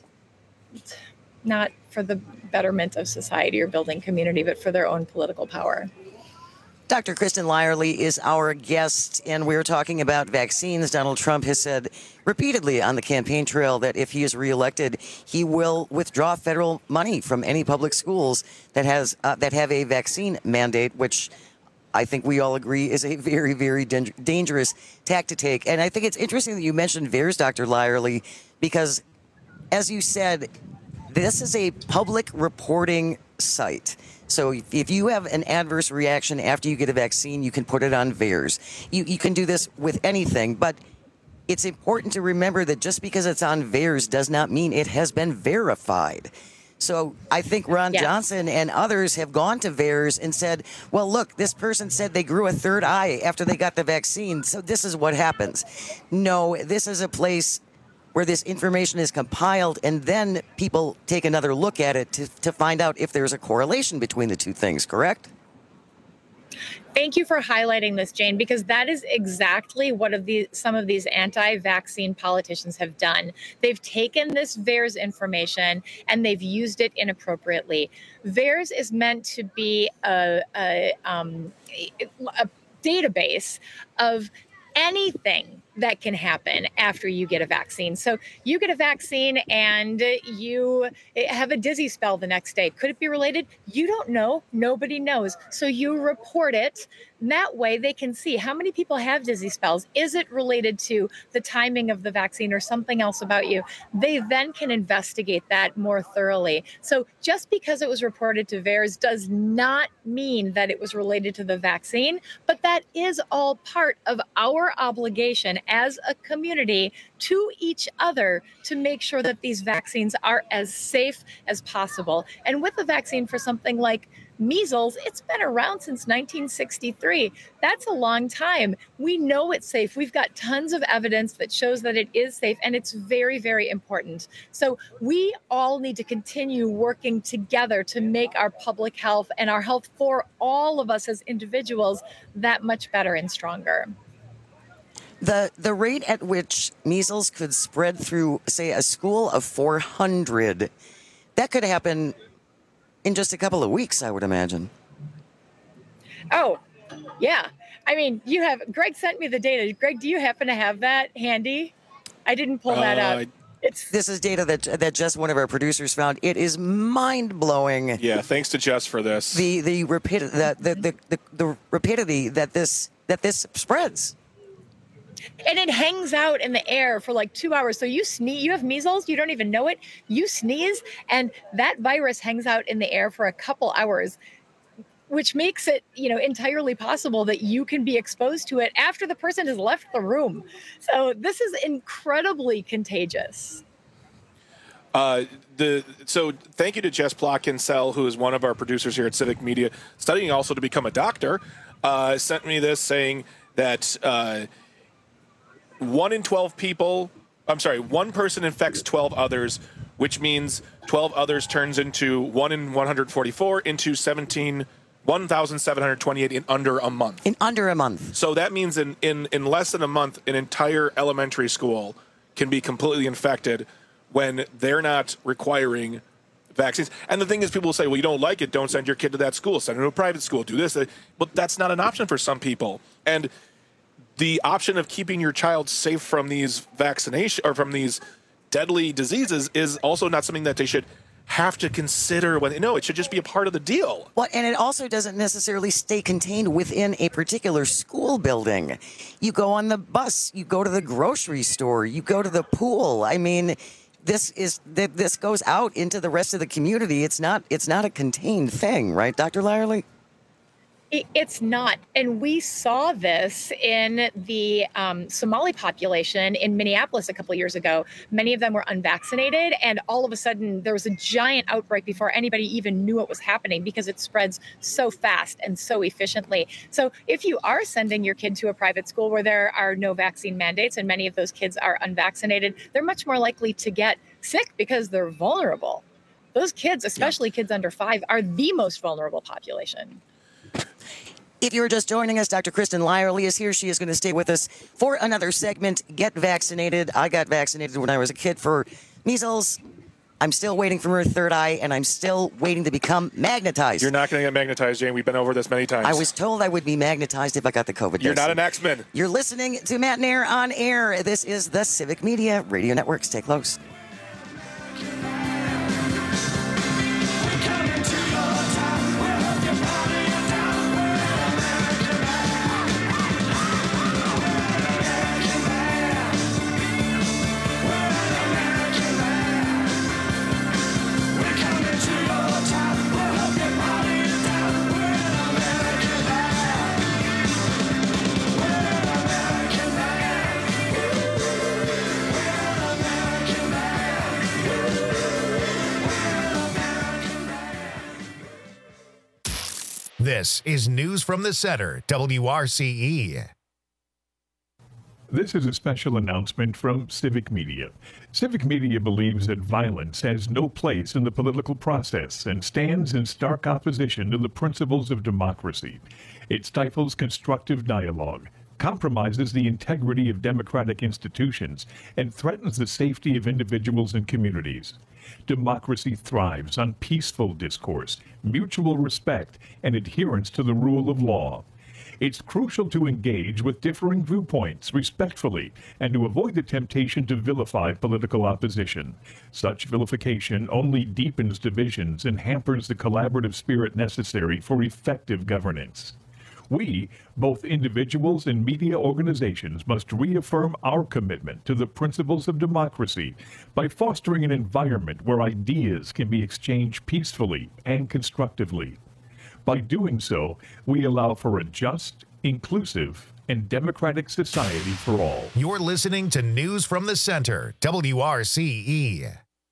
not for the betterment of society or building community, but for their own political power. Dr. Kristen Lyerly is our guest, and we're talking about vaccines. Donald Trump has said repeatedly on the campaign trail that if he is reelected, he will withdraw federal money from any public schools that have a vaccine mandate, which I think we all agree is a very, very dangerous tack to take. And I think it's interesting that you mentioned VAERS, Dr. Lyerly, because, as you said, this is a public reporting site. So if you have an adverse reaction after you get a vaccine, you can put it on VAERS. You can do this with anything, but it's important to remember that just because it's on VAERS does not mean it has been verified. So I think Ron Johnson and others have gone to VAERS and said, well, look, this person said they grew a third eye after they got the vaccine, so this is what happens. No, this is a place where this information is compiled, and then people take another look at it to find out if there's a correlation between the two things, correct? Thank you for highlighting this, Jane, because that is exactly what some of these anti-vaccine politicians have done. They've taken this VAERS information and they've used it inappropriately. VAERS is meant to be a database of anything that can happen after you get a vaccine. So you get a vaccine and you have a dizzy spell the next day. Could it be related? You don't know. Nobody knows. So you report it. And that way they can see how many people have dizzy spells. Is it related to the timing of the vaccine or something else about you? They then can investigate that more thoroughly. So just because it was reported to VAERS does not mean that it was related to the vaccine, but that is all part of our obligation as a community to each other to make sure that these vaccines are as safe as possible. And with the vaccine for something like measles, it's been around since 1963. That's a long time. We know it's safe. We've got tons of evidence that shows that it is safe, and it's very, very important. So we all need to continue working together to make our public health and our health for all of us as individuals that much better and stronger. The rate at which measles could spread through, say, a school of 400, that could happen in just a couple of weeks, I would imagine. Oh, yeah. I mean, Greg sent me the data. Greg, do you happen to have that handy? I didn't pull that up. This is data that Jess, one of our producers, found. It is mind-blowing. Yeah, thanks to Jess for this. The rapidity that this spreads. And it hangs out in the air for like 2 hours. So you sneeze, you have measles, you don't even know it. You sneeze, and that virus hangs out in the air for a couple hours, which makes it, entirely possible that you can be exposed to it after the person has left the room. So this is incredibly contagious. So thank you to Jess Plotkin-Sell, who is one of our producers here at Civic Media, studying also to become a doctor, sent me this saying that 1 person infects 12 others, which means 12 others turns into 1 in 144 into 1,728 in under a month. In under a month. So that means in less than a month, an entire elementary school can be completely infected when they're not requiring vaccines. And the thing is, people will say, well, you don't like it, don't send your kid to that school, send them to a private school, do this. But that's not an option for some people. And the option of keeping your child safe from these vaccination or from these deadly diseases is also not something that they should have to consider it should just be a part of the deal. Well, and it also doesn't necessarily stay contained within a particular school building. You go on the bus, you go to the grocery store, you go to the pool. I mean, this goes out into the rest of the community. It's not a contained thing, right, Dr. Lyerly? It's not. And we saw this in the Somali population in Minneapolis a couple of years ago. Many of them were unvaccinated, and all of a sudden there was a giant outbreak before anybody even knew it was happening because it spreads so fast and so efficiently. So if you are sending your kid to a private school where there are no vaccine mandates and many of those kids are unvaccinated, they're much more likely to get sick because they're vulnerable. Those kids, especially kids under 5, are the most vulnerable population. If you're just joining us, Dr. Kristen Lyerly is here. She is going to stay with us for another segment. Get vaccinated. I got vaccinated when I was a kid for measles. I'm still waiting for her third eye, and I'm still waiting to become magnetized. You're not going to get magnetized, Jane. We've been over this many times. I was told I would be magnetized if I got the COVID vaccine. You're not an X-Men. You're listening to Matt and Air on Air. This is the Civic Media Radio Network. Stay close. This is News from the Center, WRCE. This is a special announcement from Civic Media. Civic Media believes that violence has no place in the political process and stands in stark opposition to the principles of democracy. It stifles constructive dialogue, compromises the integrity of democratic institutions, and threatens the safety of individuals and communities. Democracy thrives on peaceful discourse, mutual respect, and adherence to the rule of law. It's crucial to engage with differing viewpoints respectfully and to avoid the temptation to vilify political opposition. Such vilification only deepens divisions and hampers the collaborative spirit necessary for effective governance. We, both individuals and media organizations, must reaffirm our commitment to the principles of democracy by fostering an environment where ideas can be exchanged peacefully and constructively. By doing so, we allow for a just, inclusive, and democratic society for all. You're listening to News from the Center, WRCE.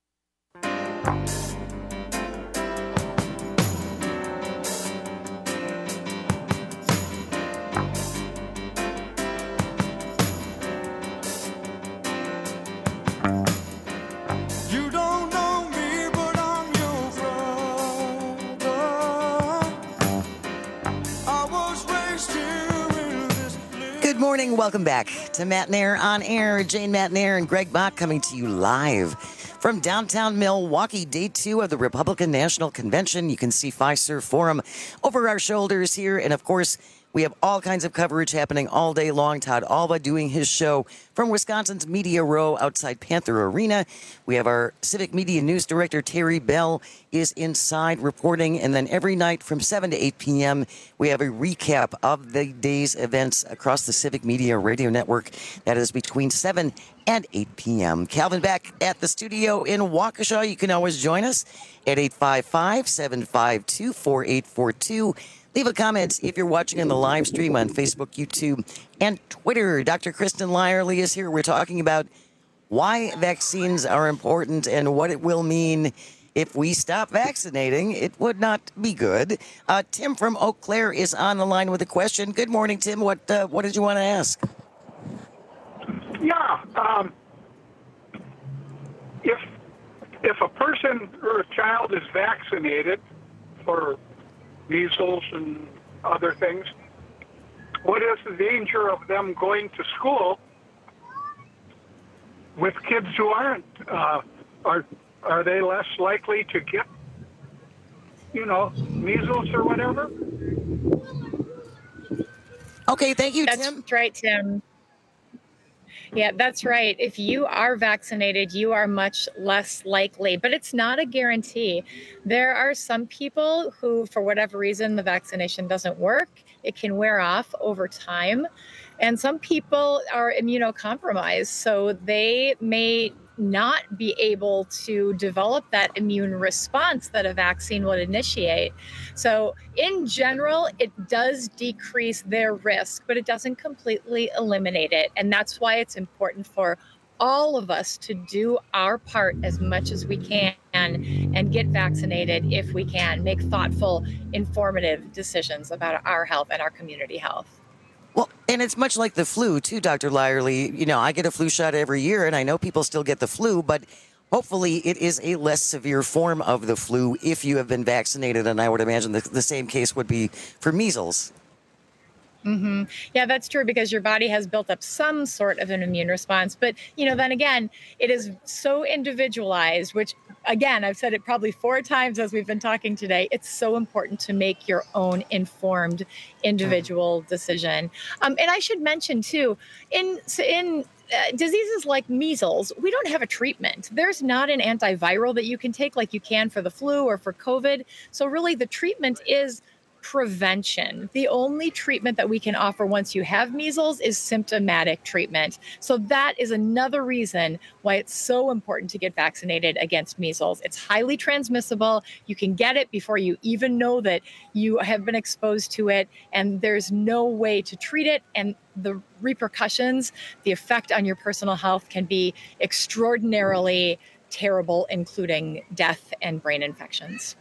Good morning. Welcome back to Matt Nair on Air. Jane Matt Nair and Greg Bach coming to you live from downtown Milwaukee, day 2 of the Republican National Convention. You can see Fiserv Forum over our shoulders here. And of course, we have all kinds of coverage happening all day long. Todd Alba doing his show from Wisconsin's Media Row outside Panther Arena. We have our Civic Media News Director, Terry Bell, is inside reporting. And then every night from 7 to 8 p.m., we have a recap of the day's events across the Civic Media Radio Network. That is between 7 and 8 p.m. Calvin back at the studio in Waukesha. You can always join us at 855-752-4842. Leave a comment if you're watching on the live stream on Facebook, YouTube, and Twitter. Dr. Kristen Lyerly is here. We're talking about why vaccines are important and what it will mean if we stop vaccinating. It would not be good. Tim from Eau Claire is on the line with a question. Good morning, Tim. What did you want to ask? Yeah. If a person or a child is vaccinated for measles and other things, what is the danger of them going to school with kids who aren't? Are they less likely to get, measles or whatever? Okay, thank you, Tim. That's right, Tim. Yeah, that's right. If you are vaccinated, you are much less likely, but it's not a guarantee. There are some people who, for whatever reason, the vaccination doesn't work. It can wear off over time. And some people are immunocompromised, so they may not be able to develop that immune response that a vaccine would initiate. So in general, it does decrease their risk, but it doesn't completely eliminate it. And that's why it's important for all of us to do our part as much as we can and get vaccinated if we can, make thoughtful, informative decisions about our health and our community health. Well, and it's much like the flu, too, Dr. Lyerly. I get a flu shot every year, and I know people still get the flu, but hopefully it is a less severe form of the flu if you have been vaccinated, and I would imagine the same case would be for measles. Mm-hmm. Yeah, that's true, because your body has built up some sort of an immune response. But, then again, it is so individualized, which, again, I've said it probably 4 times as we've been talking today. It's so important to make your own informed individual decision. And I should mention, too, in diseases like measles, we don't have a treatment. There's not an antiviral that you can take like you can for the flu or for COVID. So really, the treatment is prevention. The only treatment that we can offer once you have measles is symptomatic treatment. So that is another reason why it's so important to get vaccinated against measles. It's highly transmissible. You can get it before you even know that you have been exposed to it, and there's no way to treat it. And the repercussions, the effect on your personal health can be extraordinarily terrible, including death and brain infections.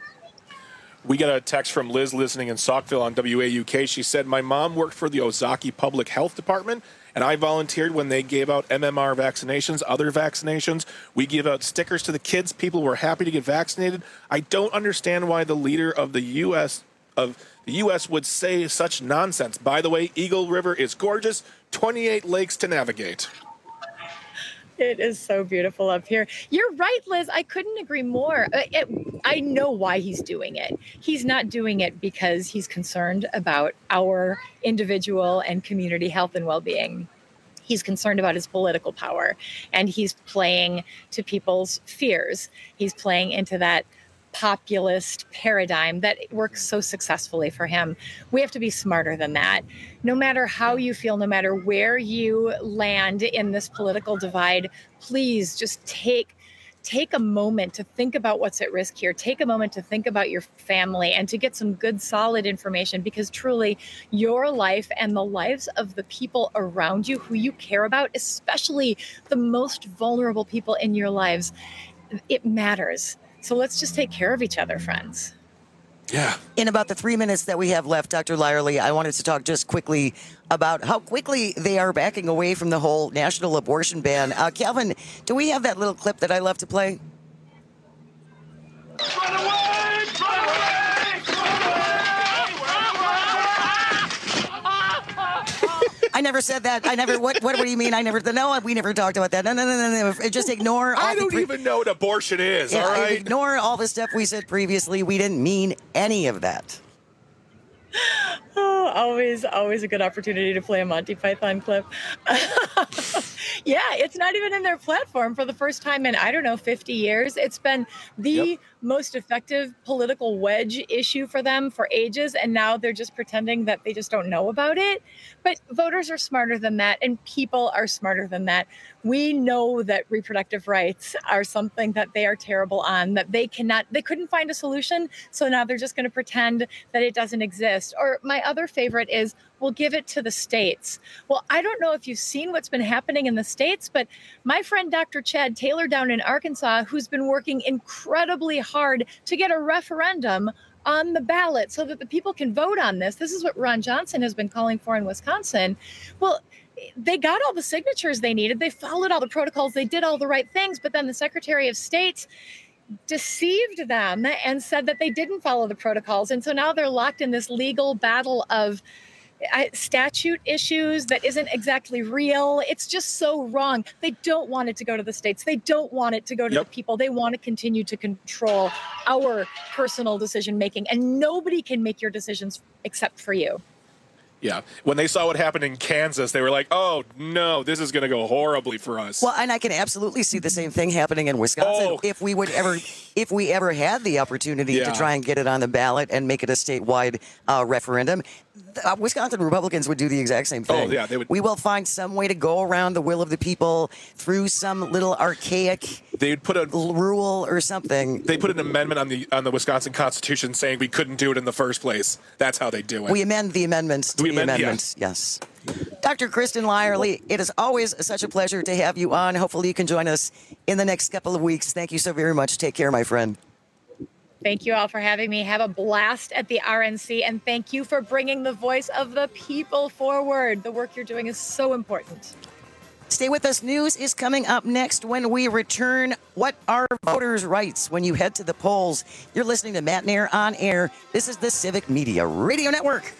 We got a text from Liz listening in Saukville on WAUK. She said, my mom worked for the Ozaki Public Health Department, and I volunteered when they gave out MMR vaccinations, other vaccinations. We give out stickers to the kids. People were happy to get vaccinated. I don't understand why the leader of the U.S. of the U.S. would say such nonsense. By the way, Eagle River is gorgeous, 28 lakes to navigate. It is so beautiful up here. You're right, Liz. I couldn't agree more. I know why he's doing it. He's not doing it because he's concerned about our individual and community health and well-being. He's concerned about his political power, and he's playing to people's fears. He's playing into that populist paradigm that works so successfully for him. We have to be smarter than that. No matter how you feel, no matter where you land in this political divide, please just take a moment to think about what's at risk here. Take a moment to think about your family and to get some good, solid information, because truly your life and the lives of the people around you who you care about, especially the most vulnerable people in your lives, it matters. So let's just take care of each other, friends. Yeah. In about the 3 minutes that we have left, Dr. Lyerly, I wanted to talk just quickly about how quickly they are backing away from the whole national abortion ban. Calvin, do we have that little clip that I love to play? Run away! Run away! I never said that. I never. What do you mean? No, we never talked about that. No. Just ignore. I don't even know what abortion is. Yeah, all right. Ignore all the stuff we said previously. We didn't mean any of that. Oh, always a good opportunity to play a Monty Python clip. Yeah, it's not even in their platform for the first time in, 50 years. It's been the most effective political wedge issue for them for ages, and now they're just pretending that they just don't know about it. But voters are smarter than that, and people are smarter than that. We know that reproductive rights are something that they are terrible on, that they couldn't find a solution, so now they're just going to pretend that it doesn't exist. Or my other favorite is, we'll give it to the states. Well, I don't know if you've seen what's been happening in the states, but my friend Dr. Chad Taylor down in Arkansas, who's been working incredibly hard to get a referendum on the ballot so that the people can vote on this. This is what Ron Johnson has been calling for in Wisconsin. Well, they got all the signatures they needed. They followed all the protocols. They did all the right things. But then the Secretary of State deceived them and said that they didn't follow the protocols. And so now they're locked in this legal battle of statute issues that isn't exactly real. It's just so wrong. They don't want it to go to the states. They don't want it to go to the people. They want to continue to control our personal decision making, and nobody can make your decisions except for you. Yeah. When they saw what happened in Kansas, they were like, oh, no, this is going to go horribly for us. Well, and I can absolutely see the same thing happening in Wisconsin if we ever had the opportunity to try and get it on the ballot and make it a statewide referendum. Wisconsin Republicans would do the exact same thing. Oh, yeah, they would. We will find some way to go around the will of the people through some little archaic rule or something. They put an amendment on the Wisconsin Constitution saying we couldn't do it in the first place. That's how they do it. We amend the amendments to the amendments. Yes. Dr. Kristen Lyerly, it is always such a pleasure to have you on. Hopefully you can join us in the next couple of weeks. Thank you so very much. Take care, my friend. Thank you all for having me. Have a blast at the RNC, and thank you for bringing the voice of the people forward. The work you're doing is so important. Stay with us. News is coming up next when we return. What are voters' rights when you head to the polls? You're listening to Matt Nair on Air. This is the Civic Media Radio Network.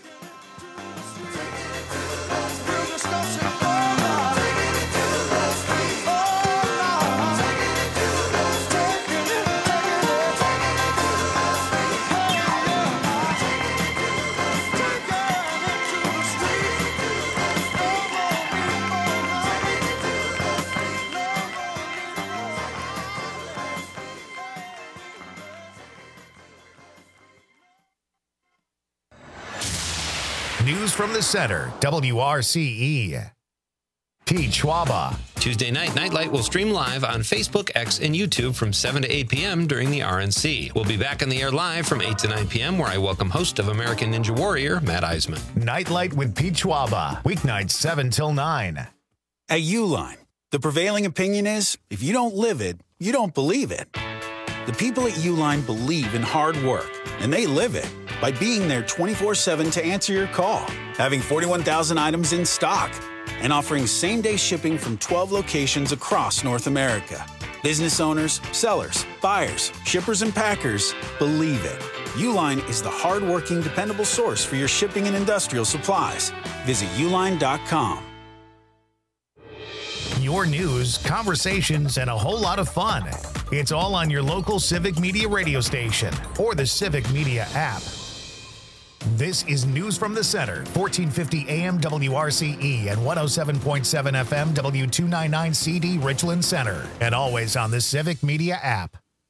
News from the center, WRCE. Pete Schwaba. Tuesday night, Nightlight will stream live on Facebook, X, and YouTube from 7 to 8 p.m. during the RNC. We'll be back on the air live from 8 to 9 p.m., where I welcome host of American Ninja Warrior, Matt Eisman. Nightlight with Pete Schwaba. Weeknights 7 till 9. At Uline, the prevailing opinion is, if you don't live it, you don't believe it. The people at Uline believe in hard work, and they live it by being there 24/7 to answer your call, having 41,000 items in stock, and offering same-day shipping from 12 locations across North America. Business owners, sellers, buyers, shippers, and packers believe it. Uline is the hard-working, dependable source for your shipping and industrial supplies. Visit uline.com. Your news, conversations, and a whole lot of fun. It's all on your local Civic Media radio station or the Civic Media app. This is News from the Center, 1450 AM WRCE and 107.7 FM W299CD Richland Center, and always on the Civic Media app.